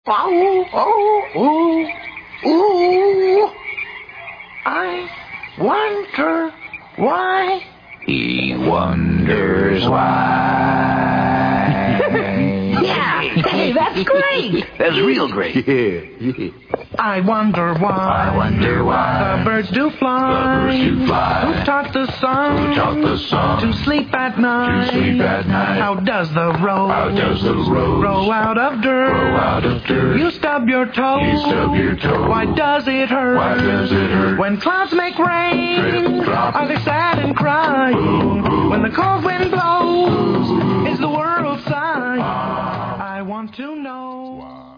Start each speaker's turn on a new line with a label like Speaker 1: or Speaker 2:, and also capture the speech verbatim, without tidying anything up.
Speaker 1: Oh, oh, oh, oh. I wonder why.
Speaker 2: He wonders why.
Speaker 1: Yeah, hey, that's great.
Speaker 2: That's real great.
Speaker 3: Yeah, yeah.
Speaker 4: I wonder why.
Speaker 2: I wonder why.
Speaker 4: The birds do fly.
Speaker 2: The birds do fly.
Speaker 4: Who taught the sun?
Speaker 2: Who taught the sun
Speaker 4: to sleep at night?
Speaker 2: to sleep at night?
Speaker 4: How does the rose?
Speaker 2: How does the rose
Speaker 4: grow out of dirt?
Speaker 2: grow out of dirt?
Speaker 4: You stub your toe.
Speaker 2: You stub your toe.
Speaker 4: Why does it hurt?
Speaker 2: Why does it hurt?
Speaker 4: When clouds make rain,
Speaker 2: Drip, drop.
Speaker 4: are they sad and crying?
Speaker 2: Ooh, ooh.
Speaker 4: When the cold wind blows,
Speaker 2: Ooh.
Speaker 4: is the world sighing?
Speaker 2: Ah.
Speaker 4: I want to know.